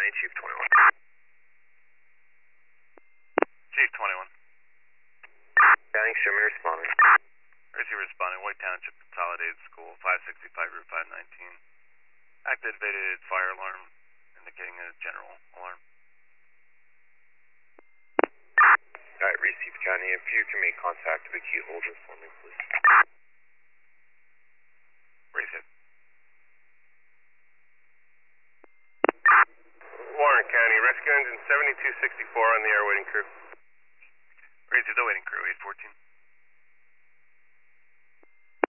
County, Chief 21. Chief 21. County, Sherman responding. Receiver responding, White Township Consolidated School, 565 Route 519. Activated fire alarm, indicating a general alarm. Alright, received County. If you can make contact with the key holder for me, please. Receive. Warren County, rescue engine 7264 on the air waiting crew. Receive the waiting crew, 814.